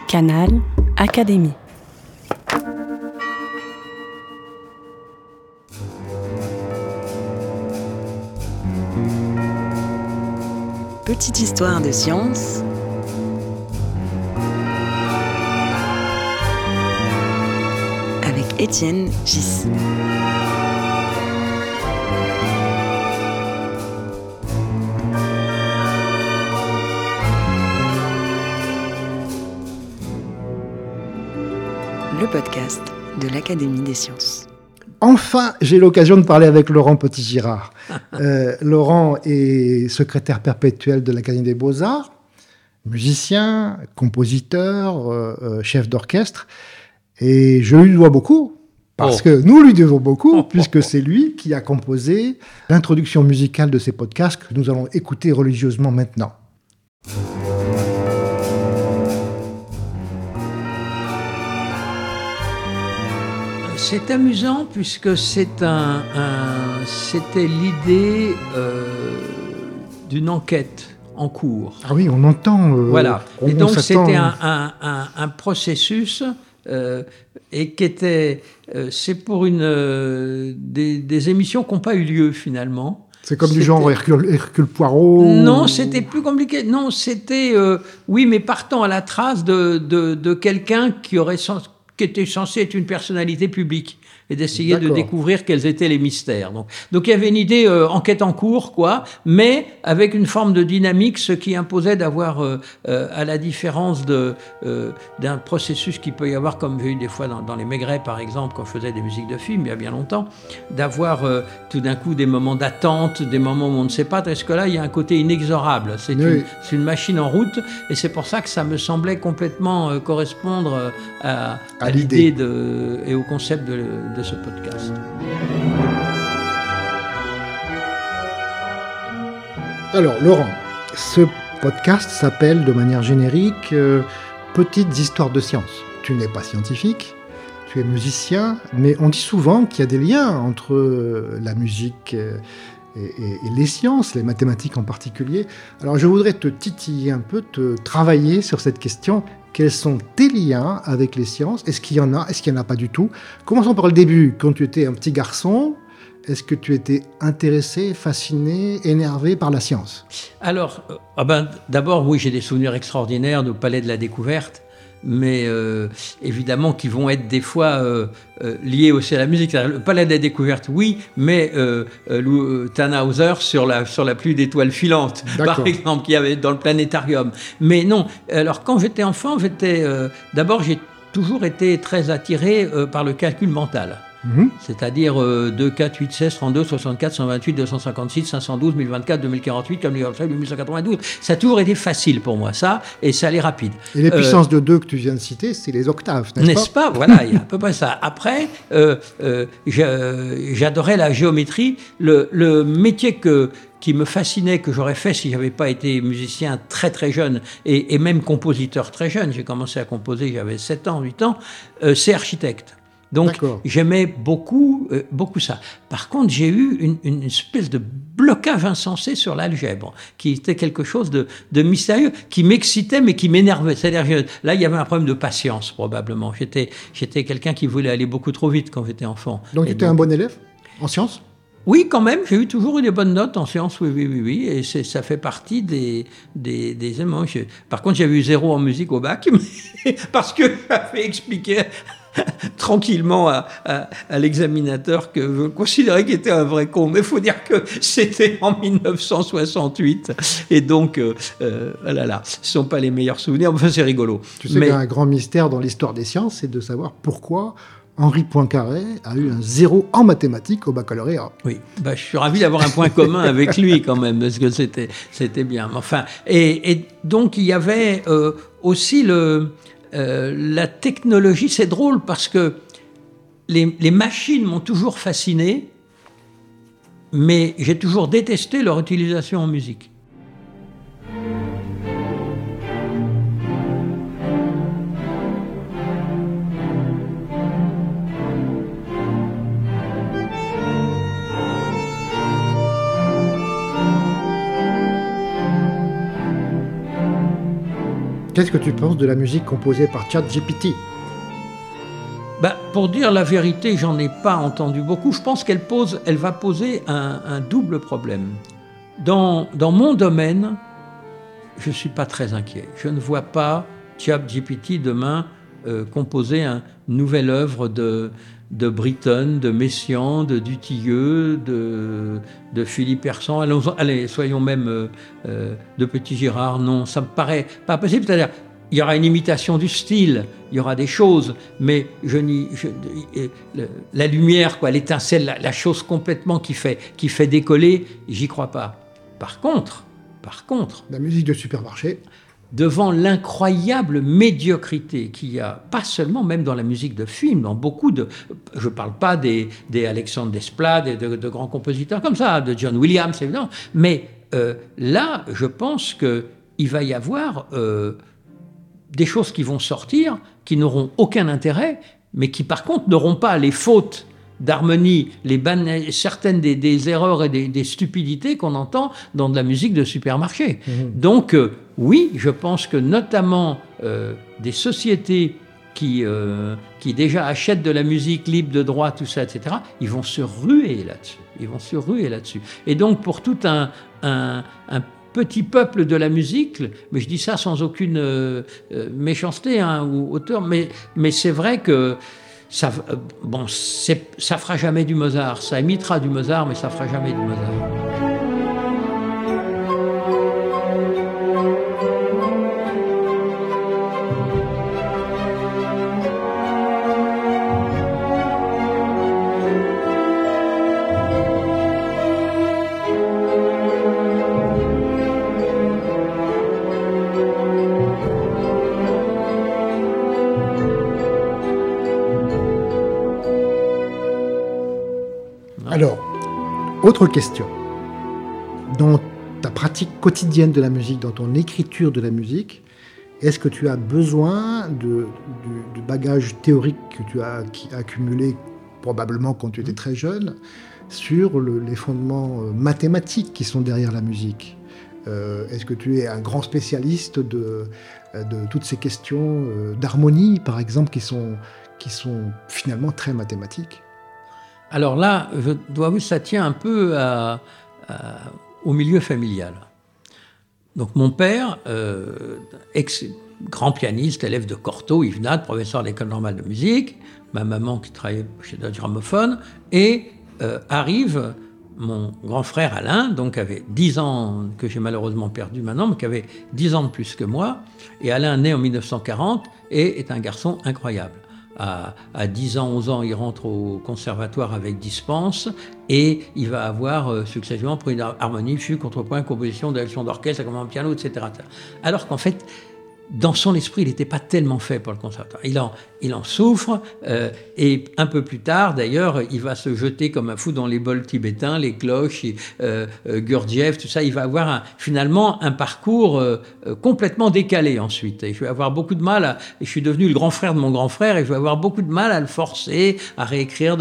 Canal Académie. Petite histoire de science avec Étienne Gis. Le podcast de l'Académie des sciences. Enfin, j'ai l'occasion de parler avec Laurent Petit-Girard. Laurent est secrétaire perpétuel de l'Académie des Beaux-Arts, musicien, compositeur, chef d'orchestre. Et je lui dois beaucoup, parce que nous lui devons beaucoup, puisque c'est lui qui a composé l'introduction musicale de ces podcasts que nous allons écouter religieusement maintenant. C'est amusant puisque c'était l'idée d'une enquête en cours. Ah oui, on entend. Voilà. Et donc c'était un processus et qui était. C'est pour des émissions qui n'ont pas eu lieu finalement. C'est comme du genre Hercule Poirot. Non, c'était plus compliqué. Non, c'était oui, mais partant à la trace de quelqu'un qui était censé être une personnalité publique et d'essayer de découvrir quels étaient les mystères. Donc il y avait une idée enquête en cours, quoi, mais avec une forme de dynamique, ce qui imposait d'avoir, à la différence d'un processus qui peut y avoir, comme j'ai eu des fois dans les Maigret, par exemple, quand je faisais des musiques de films, il y a bien longtemps, d'avoir tout d'un coup des moments d'attente, des moments où on ne sait pas, parce que là, il y a un côté inexorable. C'est une machine en route, et c'est pour ça que ça me semblait complètement correspondre à l'idée et au concept de ce podcast. Alors, Laurent, ce podcast s'appelle de manière générique Petites histoires de science. Tu n'es pas scientifique, tu es musicien, mais on dit souvent qu'il y a des liens entre la musique et les sciences, les mathématiques en particulier. Alors, je voudrais te titiller un peu, te travailler sur cette question. Quels sont tes liens avec les sciences ? Est-ce qu'il y en a ? Est-ce qu'il n'y en a pas du tout ? Commençons par le début. Quand tu étais un petit garçon, est-ce que tu étais intéressé, fasciné, énervé par la science ? Alors, d'abord, oui, j'ai des souvenirs extraordinaires du Palais de la Découverte, mais évidemment qui vont être des fois liés aussi à la musique. Le Palais de la Découverte, oui, mais Tannhäuser sur la pluie d'étoiles filantes, par exemple, qu'il y avait dans le planétarium. Mais non, alors quand j'étais enfant, d'abord j'ai toujours été très attiré par le calcul mental. C'est-à-dire 2, 4, 8, 16, 32, 64, 128, 256, 512, 1024, 2048, comme 1192. Ça a toujours été facile pour moi, ça, et ça allait rapide. Et les puissances de 2 que tu viens de citer, c'est les octaves, n'est-ce pas ? Voilà, il y a à peu près ça. Après, j'adorais la géométrie. Le métier qui me fascinait, que j'aurais fait si je n'avais pas été musicien très très jeune, et même compositeur très jeune, j'ai commencé à composer, j'avais 7 ans, 8 ans, c'est architecte. Donc, j'aimais beaucoup ça. Par contre, j'ai eu une espèce de blocage insensé sur l'algèbre, qui était quelque chose de mystérieux, qui m'excitait, mais qui m'énervait. C'est-à-dire, là, il y avait un problème de patience, probablement. J'étais quelqu'un qui voulait aller beaucoup trop vite quand j'étais enfant. Donc, tu étais un bon élève en sciences ? Oui, quand même, j'ai toujours eu des bonnes notes en sciences, oui, et ça fait partie des éléments. Par contre, j'avais eu 0 en musique au bac, parce que j'avais expliqué tranquillement à l'examinateur que je considérais qu'il était un vrai con. Mais il faut dire que c'était en 1968. Et donc, ce ne sont pas les meilleurs souvenirs. Enfin, c'est rigolo. Tu sais qu'il y a un grand mystère dans l'histoire des sciences, c'est de savoir pourquoi Henri Poincaré a eu un 0 en mathématiques au baccalauréat. Oui, je suis ravi d'avoir un point commun avec lui quand même, parce que c'était bien. Enfin, et donc, il y avait aussi la technologie. C'est drôle parce que les machines m'ont toujours fasciné, mais j'ai toujours détesté leur utilisation en musique. Qu'est-ce que tu penses de la musique composée par ChatGPT ? Pour dire la vérité, j'en ai pas entendu beaucoup. Je pense qu'elle va poser un double problème. Dans mon domaine, je suis pas très inquiet. Je ne vois pas ChatGPT demain composer une nouvelle œuvre de Britten, de Messiaen, de Dutilleux, de Philippe Hersant. Allez, soyons même de Petit Girard. Non, ça me paraît pas possible. C'est-à-dire, il y aura une imitation du style, il y aura des choses, mais la lumière, quoi, l'étincelle, la chose complètement qui fait décoller, j'y crois pas. Par contre, la musique de supermarché. Devant l'incroyable médiocrité qu'il y a, pas seulement même dans la musique de film, dans beaucoup de... Je ne parle pas des Alexandre Desplat, de grands compositeurs comme ça, de John Williams, évidemment, mais là, je pense qu'il va y avoir des choses qui vont sortir, qui n'auront aucun intérêt, mais qui par contre n'auront pas les fautes d'harmonie, certaines des erreurs et des stupidités qu'on entend dans de la musique de supermarché. Donc oui, je pense que notamment des sociétés qui déjà achètent de la musique libre de droit, tout ça, etc., ils vont se ruer là-dessus. Et donc pour tout un petit peuple de la musique, mais je dis ça sans aucune méchanceté ou hauteur, mais c'est vrai que ça fera jamais du Mozart. Ça imitera du Mozart, mais ça fera jamais du Mozart. Alors, autre question. Dans ta pratique quotidienne de la musique, dans ton écriture de la musique, est-ce que tu as besoin du bagage théorique que tu as accumulé probablement quand tu étais très jeune sur les fondements mathématiques qui sont derrière la musique ? Est-ce que tu es un grand spécialiste de toutes ces questions d'harmonie, par exemple, qui sont finalement très mathématiques ? Alors là, je dois avouer que ça tient un peu au milieu familial. Donc mon père, grand pianiste, élève de Cortot, Yvenade, professeur à l'École normale de musique, ma maman qui travaillait chez Deutsche Grammophon, et arrive mon grand frère Alain, donc avait 10 ans, que j'ai malheureusement perdu maintenant, mais qui avait 10 ans de plus que moi. Et Alain naît en 1940 et est un garçon incroyable. À 10 ans, 11 ans, il rentre au conservatoire avec dispense et il va avoir successivement pris une harmonie, fugue, contrepoint, composition, direction d'orchestre, comme un piano, etc. Alors qu'en fait, dans son esprit, il n'était pas tellement fait pour le conservatoire. Il en souffre, et un peu plus tard, d'ailleurs, il va se jeter comme un fou dans les bols tibétains, les cloches, Gurdjieff, tout ça. Il va avoir finalement un parcours complètement décalé ensuite. Et je vais avoir beaucoup de mal et je suis devenu le grand frère de mon grand frère, et je vais avoir beaucoup de mal à le forcer à réécrire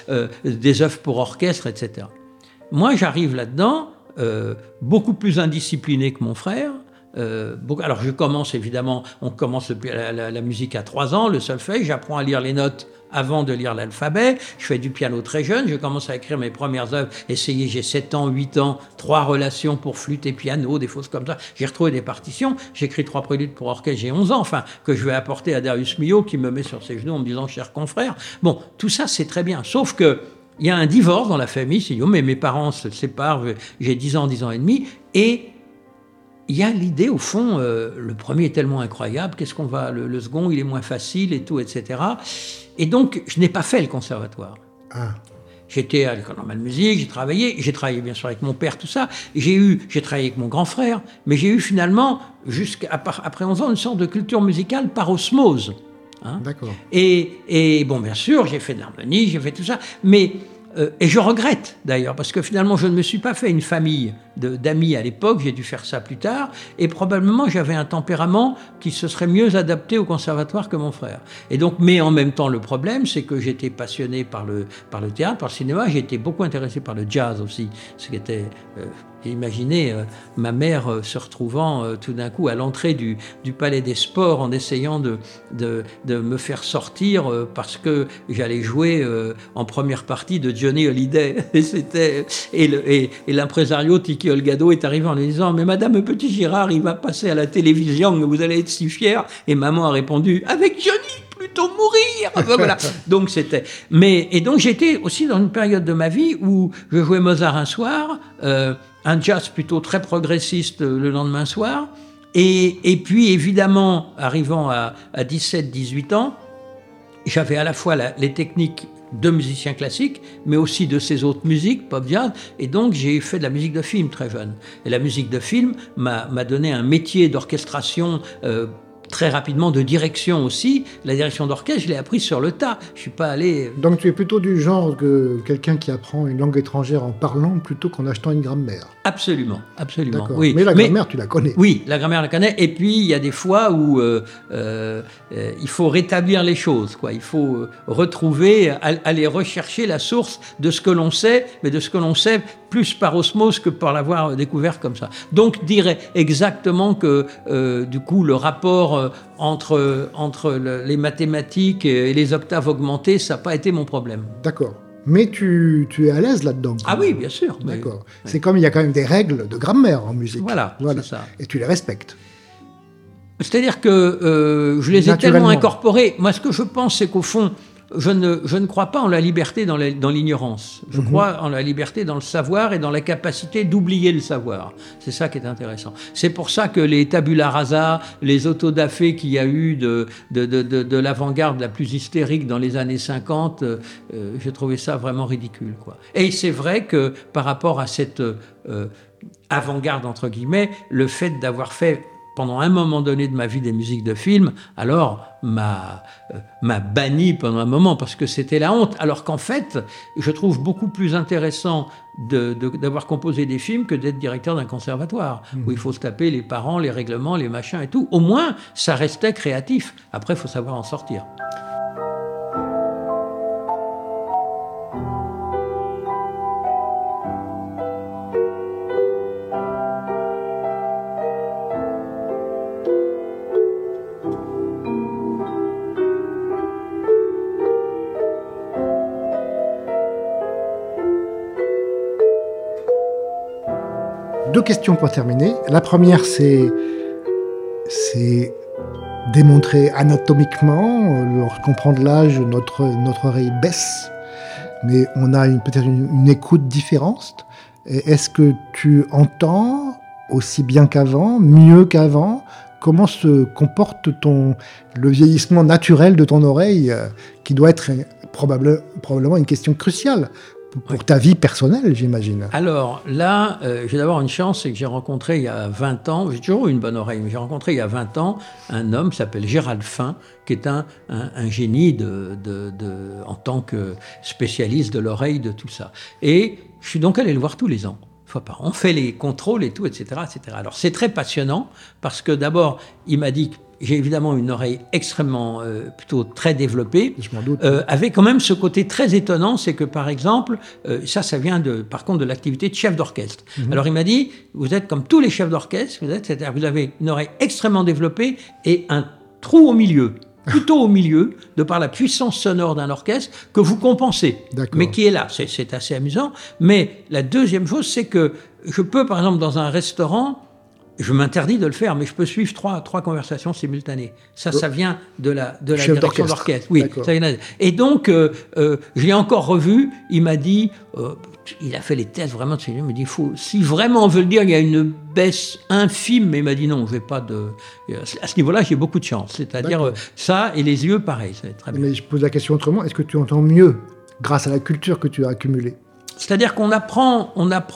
des œuvres pour orchestre, etc. Moi, j'arrive là-dedans beaucoup plus indiscipliné que mon frère. Alors je commence évidemment, on commence la musique à 3 ans, le solfège, j'apprends à lire les notes avant de lire l'alphabet, je fais du piano très jeune, je commence à écrire mes premières œuvres, j'ai 7 ans, 8 ans, 3 relations pour flûte et piano, des choses comme ça, j'ai retrouvé des partitions, j'écris 3 préludes pour orchestre, j'ai 11 ans, que je vais apporter à Darius Milhaud qui me met sur ses genoux en me disant « cher confrère ». Bon, tout ça c'est très bien, sauf que il y a un divorce dans la famille, c'est mais mes parents se séparent, j'ai 10 ans et demi, et il y a l'idée, au fond, le premier est tellement incroyable, qu'est-ce qu'on va... Le second, il est moins facile et tout, etc. Et donc, je n'ai pas fait le conservatoire. Ah. J'étais à l'École normale de musique, j'ai travaillé bien sûr avec mon père, tout ça. J'ai travaillé avec mon grand frère, mais j'ai eu finalement, après 11 ans, une sorte de culture musicale par osmose. Hein. D'accord. Et bon, bien sûr, j'ai fait de l'harmonie, j'ai fait tout ça, mais... et je regrette d'ailleurs, parce que finalement je ne me suis pas fait une famille d'amis à l'époque, j'ai dû faire ça plus tard, et probablement j'avais un tempérament qui se serait mieux adapté au conservatoire que mon frère. Et donc, mais en même temps, le problème, c'est que j'étais passionné par le théâtre, par le cinéma, j'ai été beaucoup intéressé par le jazz aussi, ce qui était J'ai imaginé ma mère se retrouvant tout d'un coup à l'entrée du Palais des Sports en essayant de me faire sortir parce que j'allais jouer en première partie de Johnny Hallyday. Et l'impresario Tiki Olgado est arrivé en lui disant « Mais Madame Petit-Girard, il va passer à la télévision, vous allez être si fière. » Et maman a répondu « Avec Johnny, plutôt mourir !» Enfin, voilà. Donc c'était... Et donc j'étais aussi dans une période de ma vie où je jouais Mozart un soir, un jazz plutôt très progressiste le lendemain soir. Et puis, évidemment, arrivant à 17-18 ans, j'avais à la fois les techniques de musicien classique, mais aussi de ces autres musiques, pop jazz. Et donc, j'ai fait de la musique de film très jeune. Et la musique de film m'a donné un métier d'orchestration très rapidement, de direction aussi. La direction d'orchestre, je l'ai appris sur le tas. Je suis pas allé... Donc tu es plutôt du genre que quelqu'un qui apprend une langue étrangère en parlant plutôt qu'en achetant une grammaire. Absolument, absolument. D'accord. Oui. Mais la grammaire, tu la connais. Oui, la grammaire, je la connais. Et puis, il y a des fois où il faut rétablir les choses, quoi. Il faut retrouver, aller rechercher la source de ce que l'on sait, mais de ce que l'on sait plus par osmose que par l'avoir découvert comme ça. Donc, dirais exactement que, du coup, le rapport entre les mathématiques et les octaves augmentées, ça n'a pas été mon problème. D'accord. Mais tu es à l'aise là-dedans. Ah oui, bien sûr. D'accord. Mais... C'est comme il y a quand même des règles de grammaire en musique. Voilà. C'est ça. Et tu les respectes. C'est-à-dire que je les ai tellement incorporées. Moi, ce que je pense, c'est qu'au fond, je ne crois pas en la liberté dans l'ignorance. Je crois en la liberté dans le savoir et dans la capacité d'oublier le savoir. C'est ça qui est intéressant. C'est pour ça que les tabula rasa, les autodafés qu'il y a eu de l'avant-garde la plus hystérique dans les années 50, j'ai trouvé ça vraiment ridicule, quoi. Et c'est vrai que par rapport à cette avant-garde, entre guillemets, le fait d'avoir fait pendant un moment donné de ma vie des musiques de film, alors m'a banni pendant un moment parce que c'était la honte. Alors qu'en fait, je trouve beaucoup plus intéressant d'avoir composé des films que d'être directeur d'un conservatoire où il faut se taper les parents, les règlements, les machins et tout. Au moins, ça restait créatif. Après, il faut savoir en sortir. Deux questions pour terminer. La première, c'est démontrer anatomiquement, lorsqu'on prend de l'âge, notre oreille baisse, mais on a peut-être une écoute différente. Est-ce que tu entends aussi bien qu'avant, mieux qu'avant? Comment se comporte le vieillissement naturel de ton oreille, qui doit être probablement une question cruciale pour ta vie personnelle, j'imagine. Alors là, j'ai d'abord une chance, c'est que j'ai rencontré il y a 20 ans, j'ai toujours eu une bonne oreille, mais j'ai rencontré il y a 20 ans un homme qui s'appelle Gérald Fin, qui est un génie en tant que spécialiste de l'oreille, de tout ça. Et je suis donc allé le voir tous les ans. Fois par an. On fait les contrôles et tout, etc., etc. Alors c'est très passionnant parce que d'abord, il m'a dit que j'ai évidemment une oreille extrêmement, plutôt très développée, je m'en doute. Avec quand même ce côté très étonnant, c'est que par exemple, ça vient par contre de l'activité de chef d'orchestre. Alors il m'a dit, vous êtes comme tous les chefs d'orchestre, c'est-à-dire vous avez une oreille extrêmement développée et un trou au milieu. Plutôt au milieu, de par la puissance sonore d'un orchestre, que vous compensez, mais qui est là. C'est assez amusant. Mais la deuxième chose, c'est que je peux, par exemple, dans un restaurant, je m'interdis de le faire, mais je peux suivre trois conversations simultanées. Ça vient de la direction d'orchestre. Oui, ça vient. Et donc, je l'ai encore revu, il m'a dit... il a fait les tests vraiment de il m'a dit, si vraiment on veut le dire, il y a une baisse infime, mais il m'a dit non, je vais pas de... À ce niveau-là, j'ai beaucoup de chance. C'est-à-dire ça, et les yeux, pareil. Ça va être très bien. Mais je pose la question autrement, est-ce que tu entends mieux grâce à la culture que tu as accumulée? C'est-à-dire qu'on apprend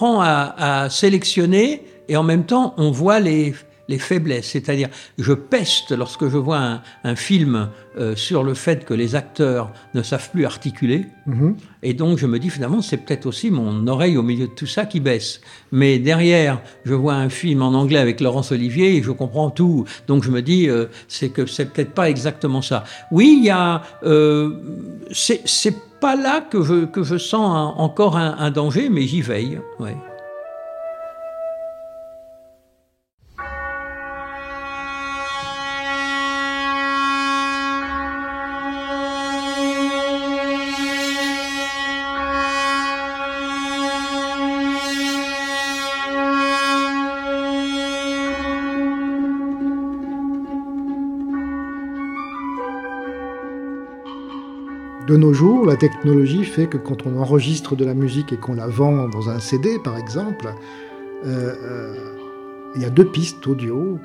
à sélectionner, et en même temps, on voit les faiblesses. C'est-à-dire, je peste lorsque je vois un film sur le fait que les acteurs ne savent plus articuler. Et donc, je me dis, finalement, c'est peut-être aussi mon oreille au milieu de tout ça qui baisse. Mais derrière, je vois un film en anglais avec Laurence Olivier et je comprends tout. Donc, je me dis, c'est peut-être pas exactement ça. Oui, il y a... c'est pas là que je sens encore un danger, mais j'y veille. Ouais. De nos jours, la technologie fait que quand on enregistre de la musique et qu'on la vend dans un CD, par exemple, il y a 2 pistes audio.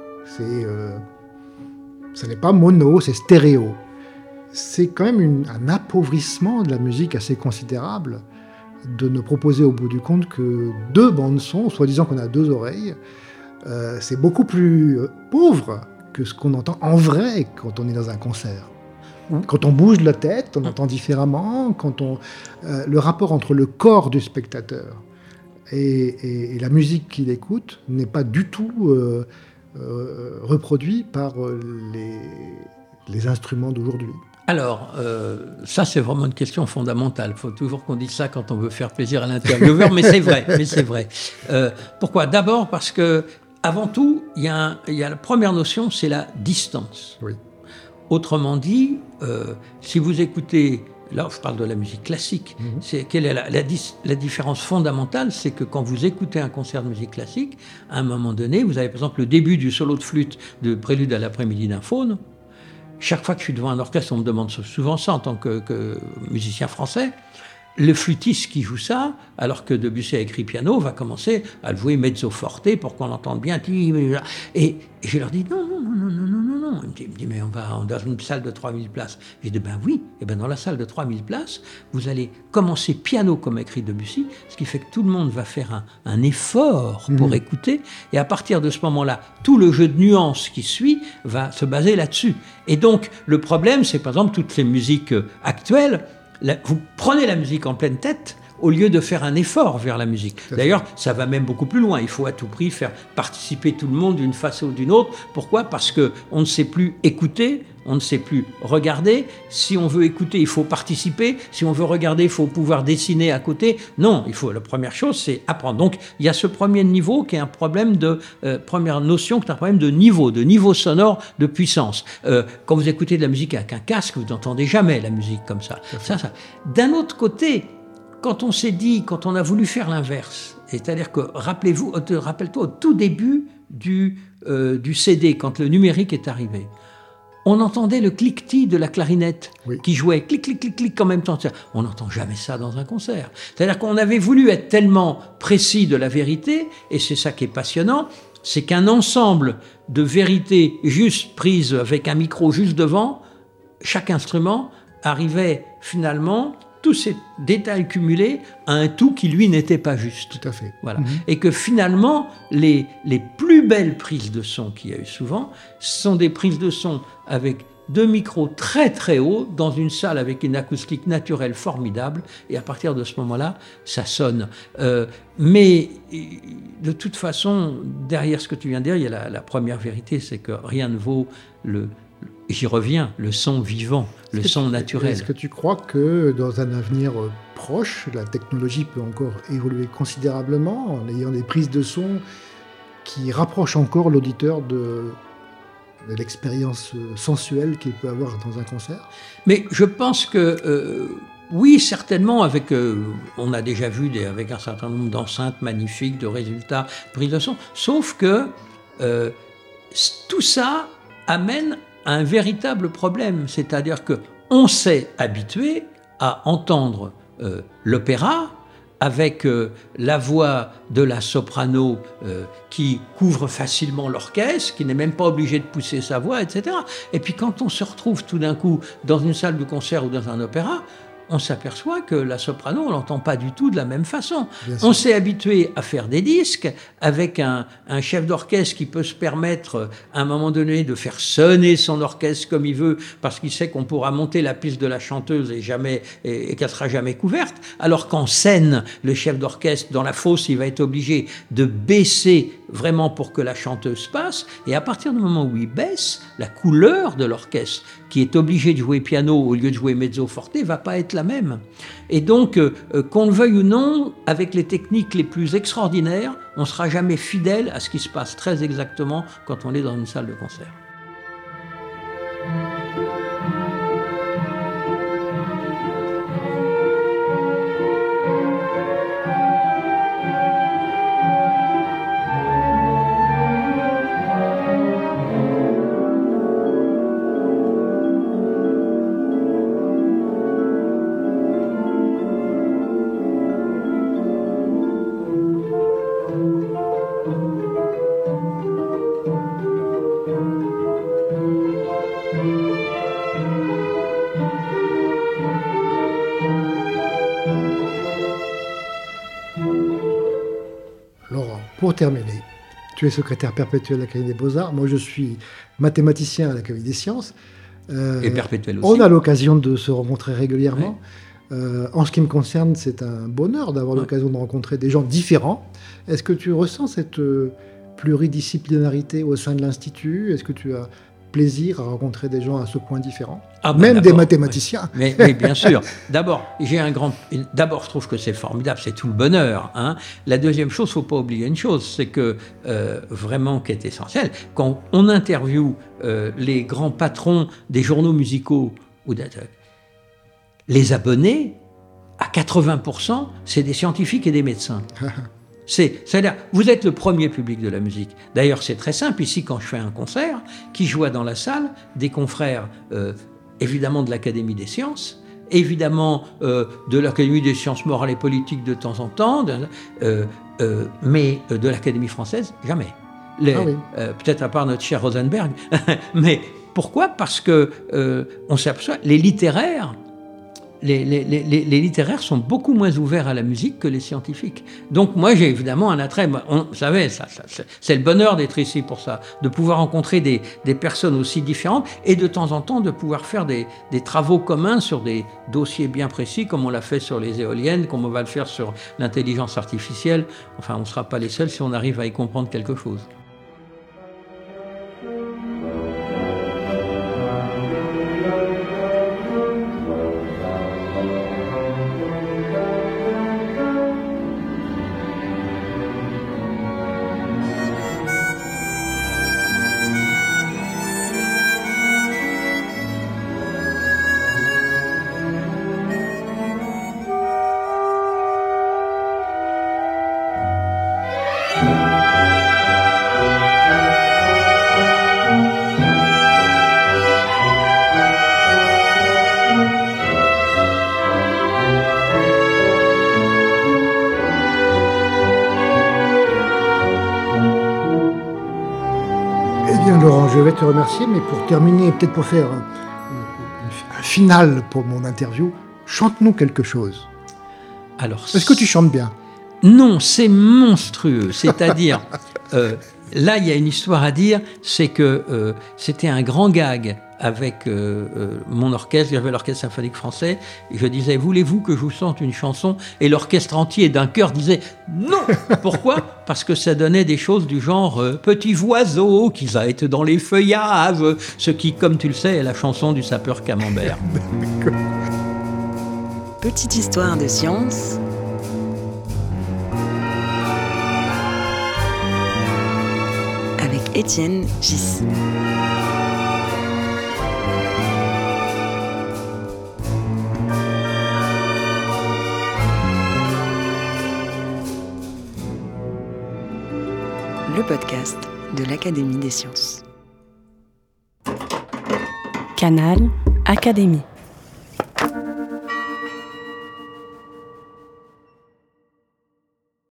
Ça n'est pas mono, c'est stéréo. C'est quand même un appauvrissement de la musique assez considérable de ne proposer au bout du compte que 2 bandes son, soi-disant qu'on a 2 oreilles. C'est beaucoup plus pauvre que ce qu'on entend en vrai quand on est dans un concert. Quand on bouge la tête, on entend différemment. Le rapport entre le corps du spectateur et la musique qu'il écoute n'est pas du tout reproduit par les instruments d'aujourd'hui. Alors, ça c'est vraiment une question fondamentale. Il faut toujours qu'on dise ça quand on veut faire plaisir à l'intervieweur, mais c'est vrai. Pourquoi ? D'abord parce que, avant tout, il y a la première notion, c'est la distance. Oui. Autrement dit, si vous écoutez, là je parle de la musique classique, quelle est la différence fondamentale, c'est que quand vous écoutez un concert de musique classique, à un moment donné, vous avez par exemple le début du solo de flûte de Prélude à l'après-midi d'un faune. Chaque fois que je suis devant un orchestre, on me demande souvent ça en tant que musicien français. Le flûtiste qui joue ça, alors que Debussy a écrit piano, va commencer à le jouer mezzo forte pour qu'on l'entende bien. Et je leur dis non. Il me dit mais on va dans une salle de 3000 places. J'ai dit ben oui, et ben dans la salle de 3000 places, vous allez commencer piano comme a écrit Debussy, ce qui fait que tout le monde va faire un effort pour écouter. Et à partir de ce moment-là, tout le jeu de nuances qui suit va se baser là-dessus. Et donc le problème, c'est par exemple toutes les musiques actuelles. Vous prenez la musique en pleine tête au lieu de faire un effort vers la musique. D'ailleurs, ça va même beaucoup plus loin. Il faut à tout prix faire participer tout le monde d'une façon ou d'une autre. Pourquoi ? Parce qu'on ne sait plus écouter, on ne sait plus regarder. Si on veut écouter, il faut participer. Si on veut regarder, il faut pouvoir dessiner à côté. Non, la première chose, c'est apprendre. Donc, il y a ce premier niveau qui est un problème première notion, qui est un problème de niveau sonore, de puissance. Quand vous écoutez de la musique avec un casque, vous n'entendez jamais la musique comme ça. Ça. D'un autre côté, quand on a voulu faire l'inverse, c'est-à-dire que rappelle-toi au tout début du CD, quand le numérique est arrivé, on entendait le cliquetis de la clarinette qui jouait clic, clic, clic, clic en même temps. On n'entend jamais ça dans un concert. C'est-à-dire qu'on avait voulu être tellement précis de la vérité, et c'est ça qui est passionnant, c'est qu'un ensemble de vérités juste prises avec un micro juste devant, chaque instrument arrivait finalement, tous ces détails cumulés, à un tout qui, lui, n'était pas juste. Tout à fait. Voilà. Et que finalement, les plus belles prises de son qu'il y a eu souvent, ce sont des prises de son avec 2 micros très très hauts, dans une salle avec une acoustique naturelle formidable, et à partir de ce moment-là, ça sonne. Mais de toute façon, derrière ce que tu viens de dire, il y a la première vérité, c'est que rien ne vaut j'y reviens, le son vivant, le son naturel. Est-ce que tu crois que dans un avenir proche, la technologie peut encore évoluer considérablement en ayant des prises de son qui rapprochent encore l'auditeur de l'expérience sensuelle qu'il peut avoir dans un concert ? Mais je pense que oui, certainement, on a déjà vu avec un certain nombre d'enceintes magnifiques, de résultats, prises de son, sauf que tout ça amène à un véritable problème, c'est-à-dire qu'on s'est habitué à entendre l'opéra avec la voix de la soprano qui couvre facilement l'orchestre, qui n'est même pas obligé de pousser sa voix, etc. Et puis quand on se retrouve tout d'un coup dans une salle de concert ou dans un opéra, on s'aperçoit que la soprano, on ne l'entend pas du tout de la même façon. On s'est habitué à faire des disques avec un chef d'orchestre qui peut se permettre, à un moment donné, de faire sonner son orchestre comme il veut, parce qu'il sait qu'on pourra monter la piste de la chanteuse et qu'elle ne sera jamais couverte, alors qu'en scène, le chef d'orchestre, dans la fosse, il va être obligé de baisser vraiment pour que la chanteuse passe, et à partir du moment où il baisse, la couleur de l'orchestre, qui est obligé de jouer piano au lieu de jouer mezzo forte, va pas être la même. Et donc, qu'on le veuille ou non, avec les techniques les plus extraordinaires, on ne sera jamais fidèle à ce qui se passe très exactement quand on est dans une salle de concert. pour terminer, tu es secrétaire perpétuel de l'Académie des Beaux-Arts. Moi, je suis mathématicien à l'Académie des Sciences. Et perpétuel aussi. On a l'occasion de se rencontrer régulièrement. Ouais. En ce qui me concerne, c'est un bonheur d'avoir l'occasion de rencontrer des gens différents. Est-ce que tu ressens cette pluridisciplinarité au sein de l'Institut ? Est-ce que tu as plaisir à rencontrer des gens à ce point différent, même des mathématiciens. Mais bien sûr. D'abord, je trouve que c'est formidable, c'est tout le bonheur. Hein. La deuxième chose, il ne faut pas oublier une chose, c'est que vraiment, qui est essentiel, quand on interviewe les grands patrons des journaux musicaux ou les abonnés, à 80%, c'est des scientifiques et des médecins. C'est-à-dire, vous êtes le premier public de la musique. D'ailleurs, c'est très simple. Ici, quand je fais un concert, qui joue dans la salle, des confrères, évidemment, de l'Académie des sciences, évidemment, de l'Académie des sciences morales et politiques de temps en temps, mais de l'Académie française, jamais. Peut-être à part notre cher Rosenberg. Mais pourquoi ? Parce que on s'aperçoit, les littéraires sont beaucoup moins ouverts à la musique que les scientifiques. Donc moi, j'ai évidemment un attrait. Vous savez, c'est le bonheur d'être ici pour ça, de pouvoir rencontrer des personnes aussi différentes et de temps en temps de pouvoir faire des travaux communs sur des dossiers bien précis, comme on l'a fait sur les éoliennes, comme on va le faire sur l'intelligence artificielle. Enfin, on ne sera pas les seuls si on arrive à y comprendre quelque chose. Laurent, je vais te remercier, mais pour terminer, peut-être pour faire un final pour mon interview, chante-nous quelque chose. Alors, est-ce que tu chantes bien ? Non, c'est monstrueux. C'est-à-dire, là, il y a une histoire à dire, c'est que c'était un grand gag avec mon orchestre, j'avais l'Orchestre symphonique français, et je disais, voulez-vous que je vous chante une chanson ? Et l'orchestre entier d'un chœur disait, non ! Pourquoi ? Parce que ça donnait des choses du genre, petits oiseaux qui été dans les feuillages, ce qui, comme tu le sais, est la chanson du sapeur Camembert. Petite histoire de science. Avec Étienne Gis. Le podcast de l'Académie des sciences. Canal Académie.